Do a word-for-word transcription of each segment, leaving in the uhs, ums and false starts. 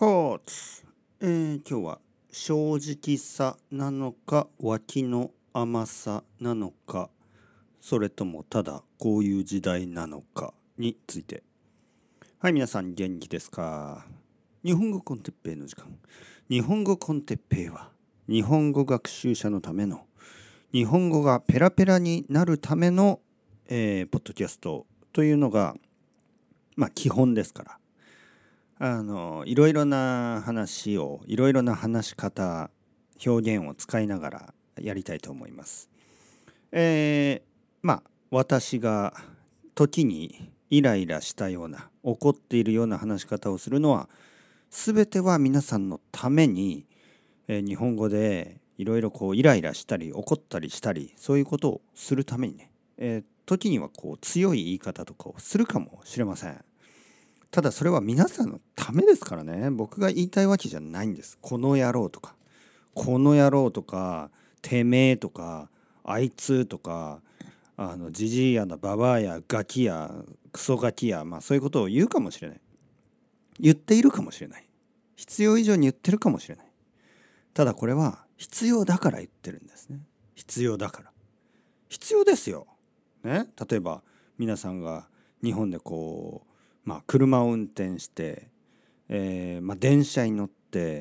コーツ、えー今日は正直さなのか脇の甘さなのか、それともただこういう時代なのかについて。はい、皆さん元気ですか？日本語コンテッペイの時間。日本語コンテッペイは日本語学習者のための、日本語がペラペラになるための、えーポッドキャストというのがまあ基本ですから、あのいろいろな話をいろいろな話し方表現を使いながらやりたいと思います。えー、まあ私が時にイライラしたような怒っているような話し方をするのは全ては皆さんのために、えー日本語でいろいろこうイライラしたり怒ったりしたりそういうことをするためにね、えー時にはこう強い言い方とかをするかもしれません。ただそれは皆さんのためですからね。僕が言いたいわけじゃないんです。この野郎とかこの野郎とかてめえとかあいつとかあのジジイやだババアやガキやクソガキや、まあそういうことを言うかもしれない。言っているかもしれない。必要以上に言ってるかもしれない。ただこれは必要だから言ってるんですね。必要だから。必要ですよ。ね。例えば皆さんが日本でこうまあ、車を運転して、えーまあ、電車に乗って、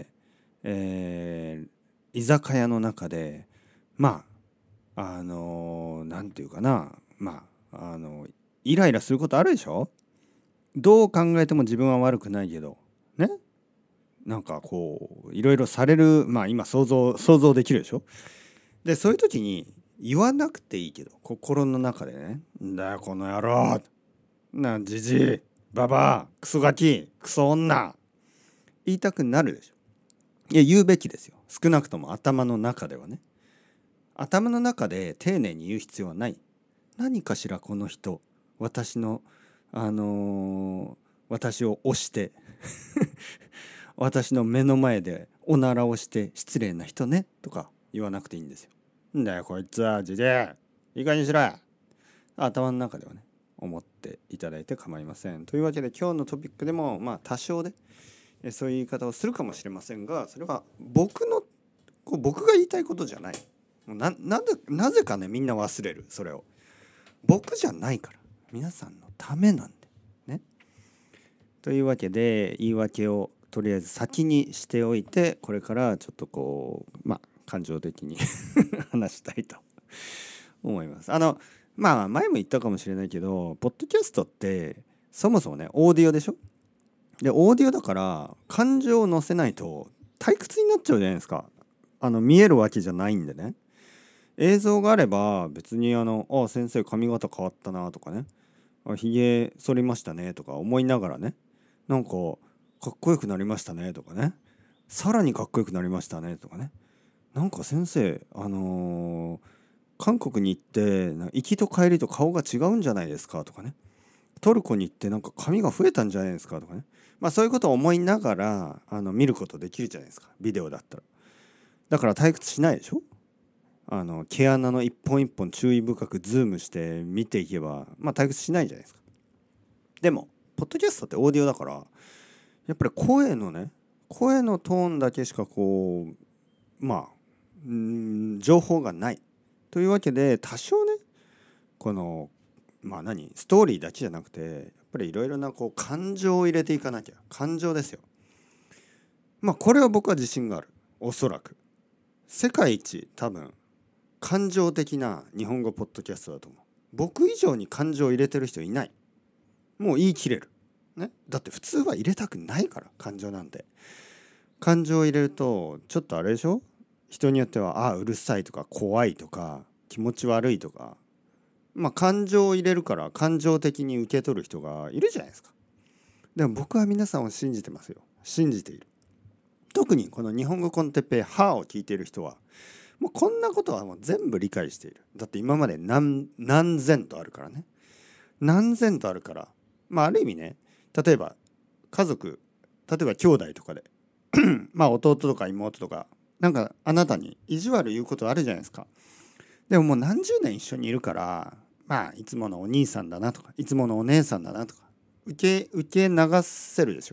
えー居酒屋の中でまああのーなんていうかなまああのイライラすることあるでしょ。どう考えても自分は悪くないけどね、なんかこういろいろされる、まあ今想像想像できるでしょ。でそういう時に言わなくていいけど心の中でね、んだよこの野郎なじじいババアクソガキクソ女言いたくなるでしょ。いや言うべきですよ。少なくとも頭の中ではね。頭の中で丁寧に言う必要はない。何かしらこの人私のあのー私を押して私の目の前でおならをして失礼な人ねとか言わなくていいんですよ。んだよこいつはじじいいい加減にしろや。頭の中ではね思っていただいて構いません。というわけで今日のトピックでもまあ多少でそういう言い方をするかもしれませんが、それは僕のこう僕が言いたいことじゃない。ななんでなぜかねみんな忘れる。それを僕じゃないから皆さんのためなんでね。というわけで言い訳をとりあえず先にしておいて、これからちょっとこうまあ感情的に話したいと思います。あのまあ前も言ったかもしれないけど、ポッドキャストってそもそもねオーディオでしょ。でオーディオだから感情を乗せないと退屈になっちゃうじゃないですか。あの見えるわけじゃないんでね。映像があれば別にあのあ先生髪型変わったなとかね、あひげ剃りましたねとか思いながらね、なんかかっこよくなりましたねとかね、さらにかっこよくなりましたねとかね、なんか先生あのー韓国に行って行きと帰りと顔が違うんじゃないですかとかね、トルコに行ってなんか髪が増えたんじゃないですかとかね、まあそういうことを思いながらあの見ることできるじゃないですか、ビデオだったら。だから退屈しないでしょ。あの毛穴の一本一本注意深くズームして見ていけばまあ退屈しないじゃないですか。でもポッドキャストってオーディオだからやっぱり声のね声のトーンだけしかこうまあうーん情報がないというわけで、多少ねこのまあ何ストーリーだけじゃなくてやっぱりいろいろなこう感情を入れていかなきゃ。感情ですよ。まあこれは僕は自信がある。おそらく世界一多分感情的な日本語ポッドキャストだと思う。僕以上に感情を入れてる人いない。もう言い切れるね。だって普通は入れたくないから、感情なんて。感情を入れるとちょっとあれでしょ。人によってはああうるさいとか怖いとか気持ち悪いとか、まあ感情を入れるから感情的に受け取る人がいるじゃないですか。でも僕は皆さんを信じてますよ。信じている。特にこの日本語コンテッペイハーを聞いている人はもうこんなことはもう全部理解している。だって今まで何何千とあるからね。何千とあるから、まあある意味ね、例えば家族、例えば兄弟とかでまあ弟とか妹とかなんかあなたに意地悪言うことあるじゃないですか。でももう何十年一緒にいるから、まあいつものお兄さんだなとかいつものお姉さんだなとか受け受け流せるでしょ。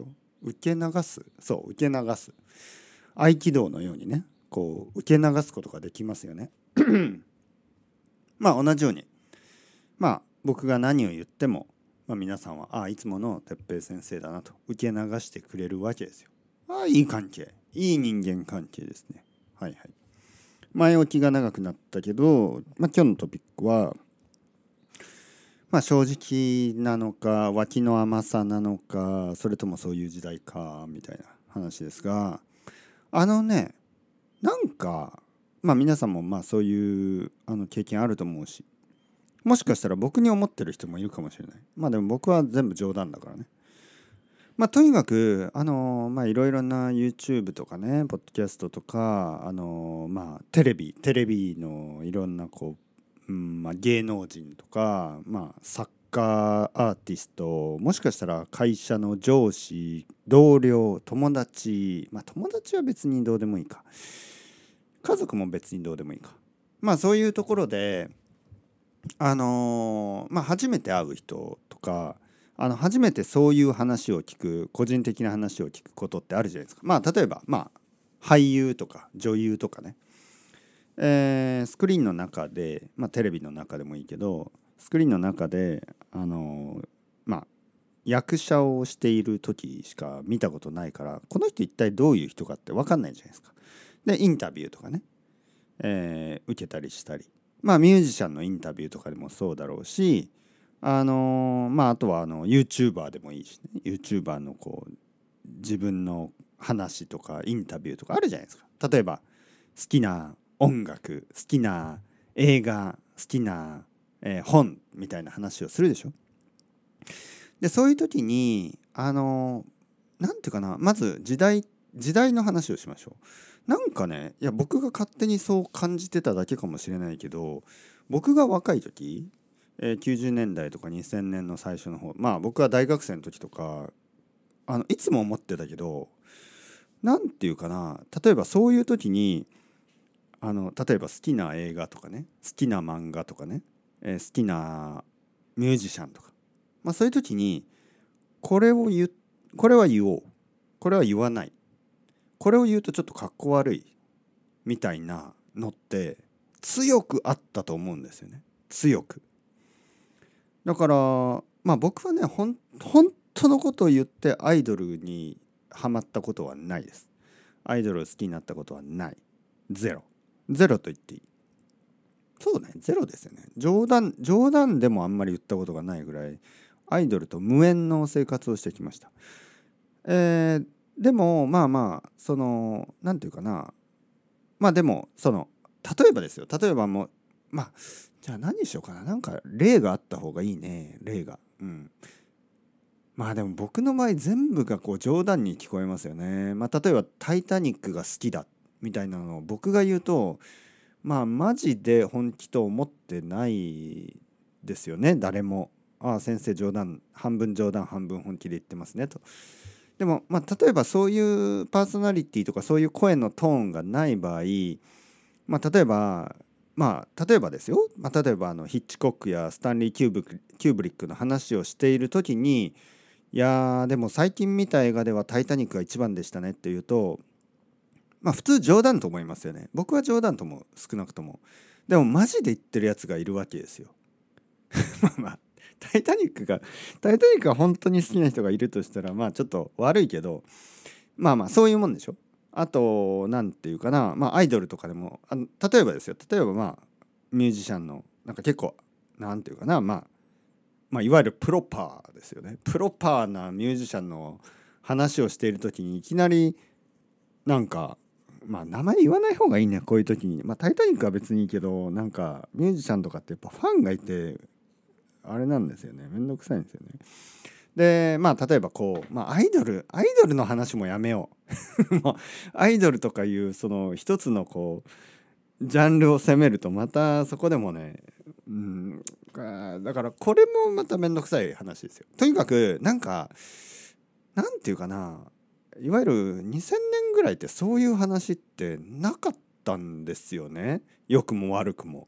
受け流す、そう受け流す合気道のようにね、こう受け流すことができますよね。まあ同じように、まあ僕が何を言っても、まあ、皆さんはああいつもの哲平先生だなと受け流してくれるわけですよ。ああいい関係、いい人間関係ですね。はいはい。前置きが長くなったけど、まあ、今日のトピックは、まあ、正直なのか脇の甘さなのか、それともそういう時代かみたいな話ですが、あのね、なんかまあ皆さんもまあそういうあの経験あると思うし、もしかしたら僕に思ってる人もいるかもしれない。まあでも僕は全部冗談だからね。まあとにかくあのまあいろいろな YouTube とかね、ポッドキャストとか、あのまあテレビテレビのいろんなこう、うんまあ、芸能人とか、まあサッカーアーティスト、もしかしたら会社の上司、同僚、友達、まあ友達は別にどうでもいいか、家族も別にどうでもいいか、まあそういうところであのーまあ初めて会う人とか、あの初めてそういう話を聞く、個人的な話を聞くことってあるじゃないですか。まあ例えばまあ俳優とか女優とかね、えースクリーンの中で、まあテレビの中でもいいけど、スクリーンの中であのーまあ役者をしている時しか見たことないから、この人一体どういう人かって分かんないじゃないですか。でインタビューとかね、えー受けたりしたり、まあミュージシャンのインタビューとかでもそうだろうし、あのーまああとはあの YouTuber でもいいしね、 YouTuber のこう自分の話とかインタビューとかあるじゃないですか。例えば好きな音楽、好きな映画、好きな、えー本みたいな話をするでしょ。でそういう時にあのーなんていうかな、まず時代時代の話をしましょう。なんかね、いや僕が勝手にそう感じてただけかもしれないけど、僕が若い時、えーきゅうじゅうねんだいとかにせんねんの最初の方、まあ僕は大学生の時とか、あのいつも思ってたけど、なんていうかな、例えばそういう時にあの例えば好きな映画とかね、好きな漫画とかね、えー好きなミュージシャンとか、まあそういう時にこれを言う、これは言おう、これは言わない、これを言うとちょっとかっこ悪いみたいなのって強くあったと思うんですよね。強く。だからまあ僕はね、ほん本当のことを言ってアイドルにハマったことはないです。アイドルを好きになったことはない。ゼロ。ゼロと言っていい。そうね、ゼロですよね。冗談冗談でもあんまり言ったことがないぐらいアイドルと無縁の生活をしてきました。えー、でもまあまあそのなんていうかな、まあでもその例えばですよ、例えばもうまあじゃあ何しようかな、なんか例があった方がいいね、例が。うんまあでも僕の場合全部がこう冗談に聞こえますよね。まあ例えば「タイタニック」が好きだみたいなのを僕が言うと、まあマジで本気と思ってないですよね、誰も。ああ先生冗談、半分冗談半分本気で言ってますねと。でもまあ例えばそういうパーソナリティとかそういう声のトーンがない場合、まあ例えばまあ例えばですよ、まあ、例えばあのヒッチコックやスタンリー・キューブキューブリックの話をしている時に、いやーでも最近見た映画では「タイタニック」が一番でしたねっていうと、まあ普通冗談と思いますよね。僕は冗談とも少なくとも。でもマジで言ってるやつがいるわけですよ。まあまあタイタニックがタイタニックが本当に好きな人がいるとしたらまあちょっと悪いけど、まあまあそういうもんでしょ。あとなんていうかな、まあアイドルとかでもあの例えばですよ、例えばまあミュージシャンのなんか結構なんていうかな、まあまあいわゆるプロパーですよね。プロパーなミュージシャンの話をしている時にいきなりなんか、まあ名前言わない方がいいね、こういう時に。まあタイタニックは別にいいけど、なんかミュージシャンとかってやっぱファンがいてあれなんですよね、めんどくさいんですよね。でまあ例えばこう、まあ、アイドルアイドルの話もやめよう。もうアイドルとかいうその一つのこうジャンルを攻めるとまたそこでもね、うん、あだからこれもまためんどくさい話ですよ。とにかくなんかなんていうかな、いわゆるにせんねんぐらいってそういう話ってなかったんですよね、良くも悪くも。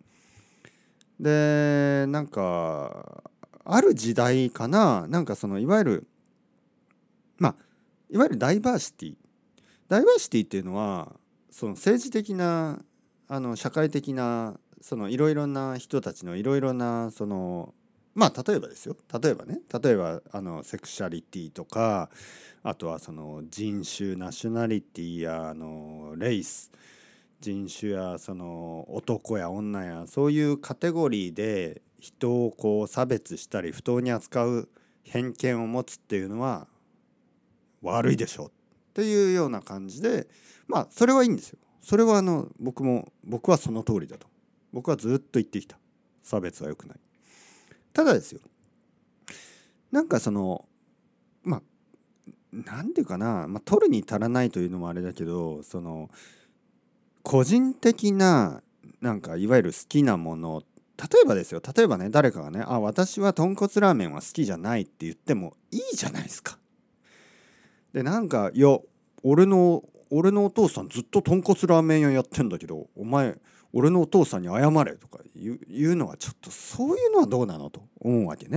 でなんかある時代かな、なんかそのいわゆるまあいわゆるダイバーシティダイバーシティっていうのはその政治的なあの社会的なそのいろいろな人たちのいろいろなそのまあ例えばですよ例えばね例えばあのセクシャリティとかあとはその人種ナショナリティやあのレイス人種やその男や女やそういうカテゴリーで人をこう差別したり不当に扱う偏見を持つっていうのは悪いでしょっていうような感じでまあそれはいいんですよ。それはあの僕も僕はその通りだと僕はずっと言ってきた。差別は良くない。ただですよなんかそのまあなんていうかな、まあ、取るに足らないというのもあれだけどその個人的ななんかいわゆる好きなもの例えばですよ例えばね誰かがねあ私は豚骨ラーメンは好きじゃないって言ってもいいじゃないですか。でなんかいや俺の俺のお父さんずっと豚骨ラーメン屋やってんだけどお前俺のお父さんに謝れとか言う、言うのはちょっとそういうのはどうなのと思うわけね。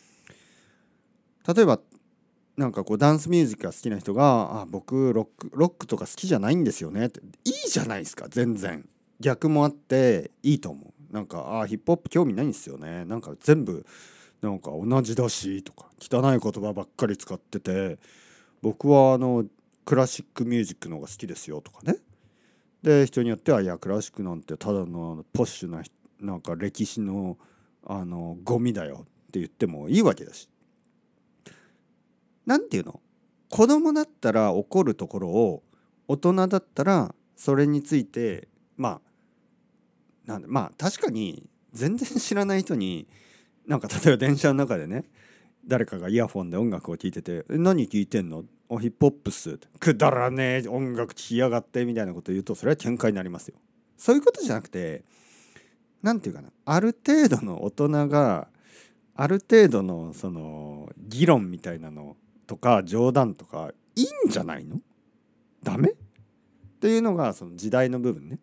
例えばなんかこうダンスミュージックが好きな人が「あ僕ロックロックとか好きじゃないんですよね」っていいじゃないですか。全然逆もあっていいと思う。なんか「あヒップホップ興味ないんですよね」なんか全部なんか同じだしとか汚い言葉ばっかり使ってて僕はあのクラシックミュージックの方が好きですよとかね。で人によってはいやクラシックなんてただのポッシュななんか歴史のあのゴミだよって言ってもいいわけだしなんていうの子供だったら怒るところを大人だったらそれについてまあなんでまあ確かに全然知らない人になんか例えば電車の中でね誰かがイヤホンで音楽を聴いてて「え何聴いてんの？あヒップホップっす」くだらねえ音楽聴きやがってみたいなこと言うとそれは喧嘩になりますよ。そういうことじゃなくてなんていうかなある程度の大人がある程度のその議論みたいなのとか冗談とかいいんじゃないの？ダメ？っていうのがその時代の部分ね。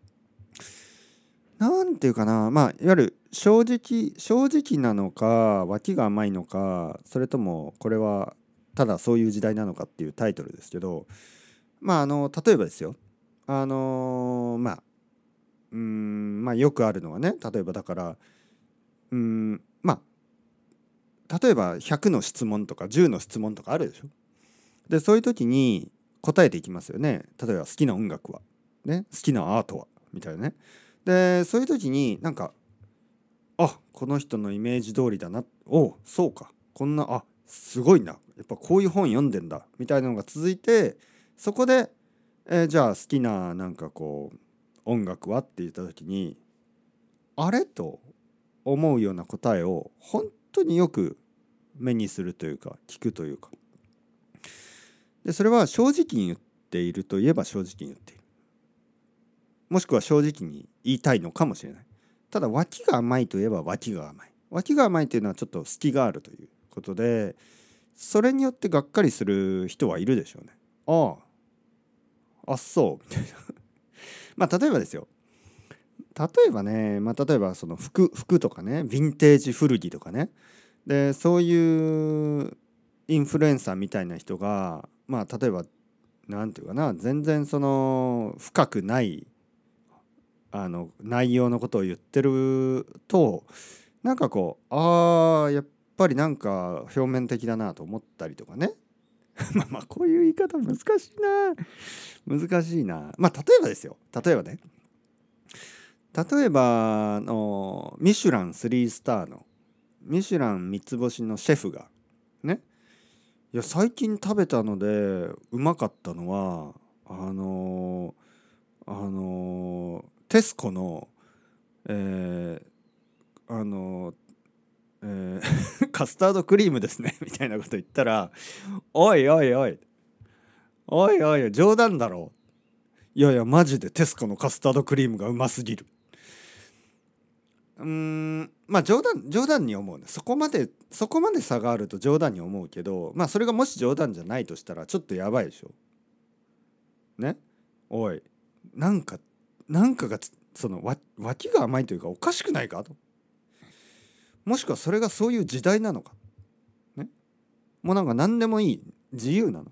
なんていうかなまあいわゆる正直正直なのか脇が甘いのかそれともこれはただそういう時代なのかっていうタイトルですけどまああの例えばですよあのまあうーんまあよくあるのはね例えばだからうーんまあ例えばひゃくの質問とかじゅうの質問とかあるでしょ。でそういう時に答えていきますよね。例えば好きな音楽は、ね、好きなアートはみたいなね。でそういう時になんかあこの人のイメージ通りだなおそうかこんなあすごいなやっぱこういう本読んでんだみたいなのが続いてそこで、えーじゃあ好きななんかこう音楽はって言った時にあれと思うような答えを本当によく目にするというか聞くというかでそれは正直に言っているといえば正直に言っているもしくは正直に言いたいのかもしれない。ただ脇が甘いといえば脇が甘い脇が甘いというのはちょっと隙があるということでそれによってがっかりする人はいるでしょうね。あああっそうみたいなまあ例えばですよ例えばねまあ例えばその服服とかねヴィンテージ古着とかねでそういうインフルエンサーみたいな人がまあ例えばなんていうかな全然その深くないあの内容のことを言ってるとなんかこうあーやっぱりなんか表面的だなと思ったりとかねまあまあこういう言い方難しいな難しいなまあ例えばですよ例えばね例えばあのミシュランスリースターのミシュラン三つ星のシェフがねいや最近食べたのでうまかったのはあのあのテスコのえー、あのえーカスタードクリームですねみたいなこと言ったらおいおいおいおいおい冗談だろいやいやマジでテスコのカスタードクリームがうますぎるうーんまあ冗談冗談に思うねそこまでそこまで差があると冗談に思うけどまあそれがもし冗談じゃないとしたらちょっとやばいでしょねおいなんかなんかがそのわ脇が甘いというかおかしくないかともしくはそれがそういう時代なのかねもうなんか何でもいい自由なの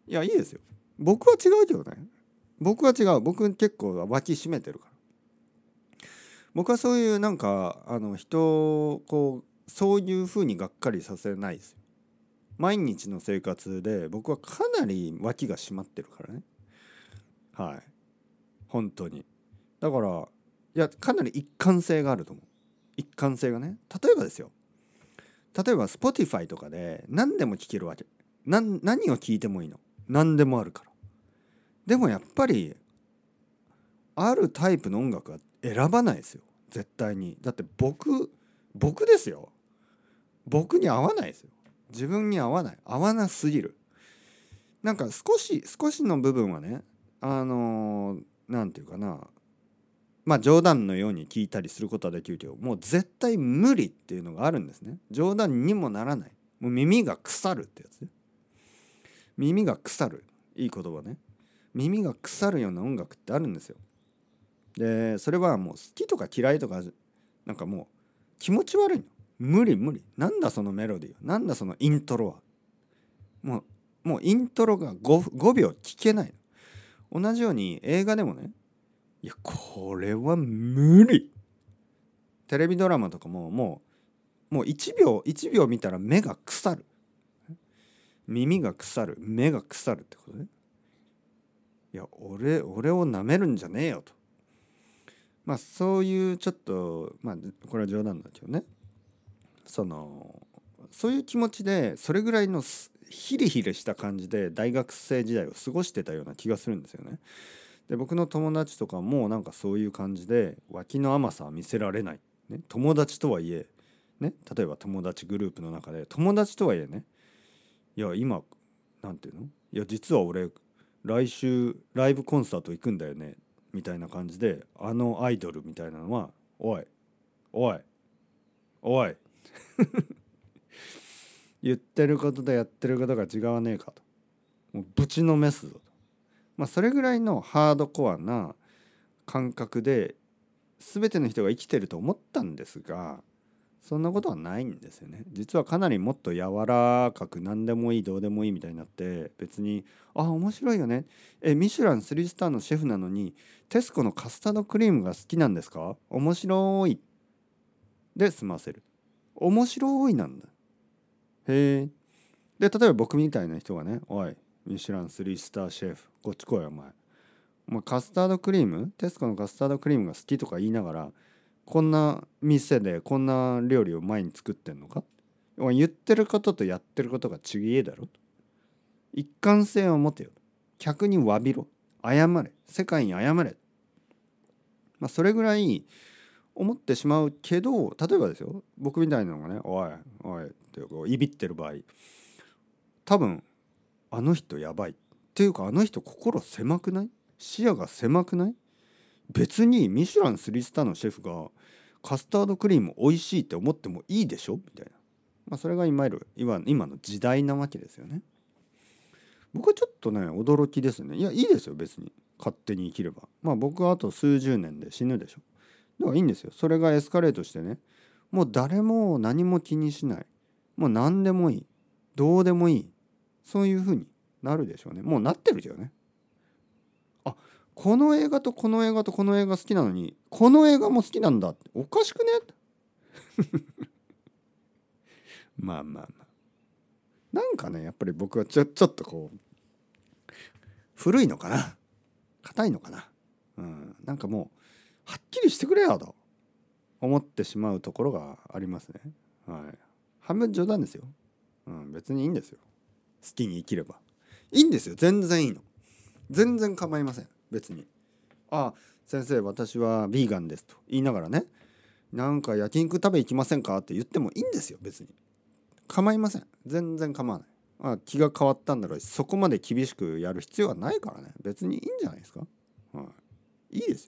いやいいですよ。僕は違うけどね。僕は違う。僕結構脇締めてるから。僕はそういうなんかあの人をこうそういう風にがっかりさせないですよ。毎日の生活で僕はかなり脇が締まってるからね。はい。本当に。だからいやかなり一貫性があると思う。一貫性がね。例えばですよ。例えば Spotify とかで何でも聴けるわけ。何何を聴いてもいいの。何でもあるから。でもやっぱりあるタイプの音楽は選ばないですよ。絶対に。だって僕僕ですよ。僕に合わないですよ。自分に合わない。合わなすぎる。なんか少し少しの部分はね、あのー、なんていうかな、まあ冗談のように聞いたりすることはできるけど、もう絶対無理っていうのがあるんですね。冗談にもならない。もう耳が腐るってやつね。耳が腐る。いい言葉ね。耳が腐るような音楽ってあるんですよ。で、それはもう好きとか嫌いとか、なんかもう気持ち悪いの。無理無理。なんだそのメロディーは。なんだそのイントロは。もう、もうイントロが 5, ごびょう聞けないの。同じように映画でもね、いや、これは無理。テレビドラマとかももう、もういちびょう、いちびょう見たら目が腐る。耳が腐る。目が腐るってことね。いや、俺、俺を舐めるんじゃねえよと。まあそういうちょっと、まあこれは冗談だけどね。その、そういう気持ちで、それぐらいのヒリヒリした感じで大学生時代を過ごしてたような気がするんですよね。で僕の友達とかもなんかそういう感じで脇の甘さは見せられない、ね、友達とはいえ、ね、例えば友達グループの中で友達とはいえね、いや今なんていうの、いや実は俺来週ライブコンサート行くんだよねみたいな感じで、あのアイドルみたいなのはおいおいおい言ってることとやってることが違わねえかと、もうぶちのめすぞと。まあそれぐらいのハードコアな感覚で全ての人が生きてると思ったんですが、そんなことはないんですよね。実はかなりもっと柔らかく何でもいいどうでもいいみたいになって、別にあ面白いよね、えミシュランスリースターのシェフなのにテスコのカスタードクリームが好きなんですか、面白いで済ませる。面白いなんだ。へえ。で例えば僕みたいな人がね、おいミシュランスリースターシェフこっち来いよお前、お前カスタードクリームテスコのカスタードクリームが好きとか言いながらこんな店でこんな料理を前に作ってんのか、言ってることとやってることが違えだろ。一貫性を持てよ。客に詫びろ。謝れ。世界に謝れ。まあそれぐらい思ってしまうけど、例えばですよ、僕みたいなのがね、おいおいってこういびってる場合、多分あの人やばいっていうか、あの人心狭くない、視野が狭くない、別にミシュランスリースターのシェフがカスタードクリーム美味しいって思ってもいいでしょみたいな、まあ、それがいわゆる今の時代なわけですよね。僕はちょっとね驚きですね。いやいいですよ別に勝手に生きれば。まあ僕はあと数十年で死ぬでしょ。だからいいんですよ。それがエスカレートしてね、もう誰も何も気にしない、もう何でもいい、どうでもいい、そういう風になるでしょうね。もうなってるけどね。あ、この映画とこの映画とこの映画好きなのにこの映画も好きなんだっておかしくねまあまあまあ、なんかねやっぱり僕はちょ、ちょっとこう古いのかな、硬いのかな、うん、なんかもうはっきりしてくれよと思ってしまうところがありますね。はい、半分冗談ですよ、うん、別にいいんですよ。好きに生きればいいんですよ。全然いいの。全然構いません別に。あ、先生私はビーガンですと言いながらね、なんか焼肉食べ行きませんかって言ってもいいんですよ別に。構いません。全然構わない。あ、気が変わったんだろうし、そこまで厳しくやる必要はないからね。別にいいんじゃないですか。はい、いいです。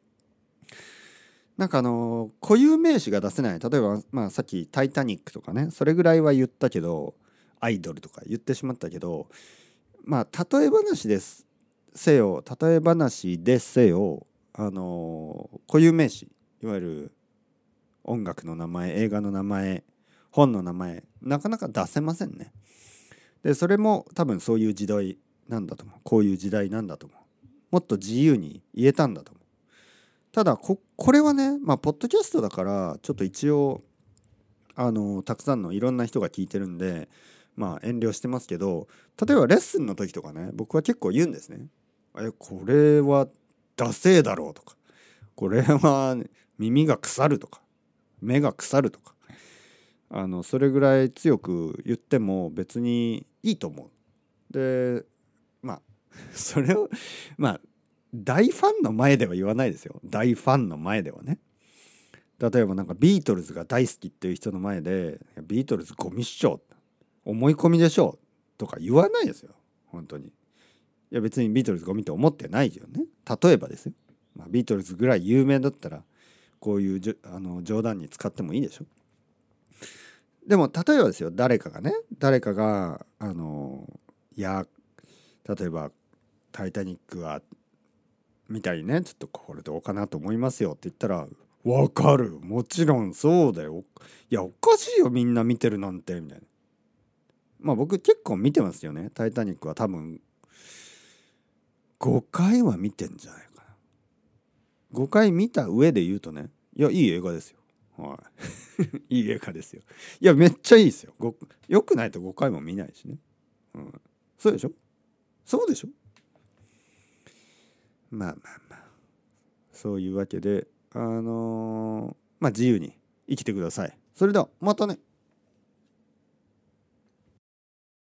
なんかあの固有名詞が出せない。例えば、まあ、さっき「タイタニック」とかね、それぐらいは言ったけど、アイドルとか言ってしまったけど、まあ例え話ですせよ例え話でせよ、あの固有名詞、いわゆる音楽の名前、映画の名前、本の名前、なかなか出せませんね。でそれも多分そういう時代なんだと思う。こういう時代なんだと思う。もっと自由に言えたんだと思う。ただ こ, これはね、まあポッドキャストだからちょっと一応あのたくさんのいろんな人が聞いてるんで、まあ遠慮してますけど、例えばレッスンの時とかね、僕は結構言うんですね。えこれはダセーだろうとか、これは耳が腐るとか、目が腐るとか、あのそれぐらい強く言っても別にいいと思う。でまあそれをまあ大ファンの前では言わないですよ。大ファンの前ではね。例えばなんかビートルズが大好きっていう人の前でビートルズゴミっしょ、思い込みでしょとか言わないですよ。本当に。いや別にビートルズゴミって思ってないよね。例えばですよ。まあ、ビートルズぐらい有名だったらこういうじょあの冗談に使ってもいいでしょ。でも例えばですよ、誰かがね誰かがあのいや例えば「タイタニックは」みたいにね、ちょっとこれどうかなと思いますよって言ったら、わかる、もちろんそうだよ、いやおかしいよみんな見てるなんてみたいな。まあ僕結構見てますよね。タイタニックは多分ごかいは見てんじゃないかな。ごかい見た上で言うとね、いやいい映画ですよ。はいいい映画ですよ。いやめっちゃいいですよ。ごよくないとごかいも見ないしね、うん、そうでしょそうでしょ。まあまあまあそういうわけであのーまあ自由に生きてください。それではまたね。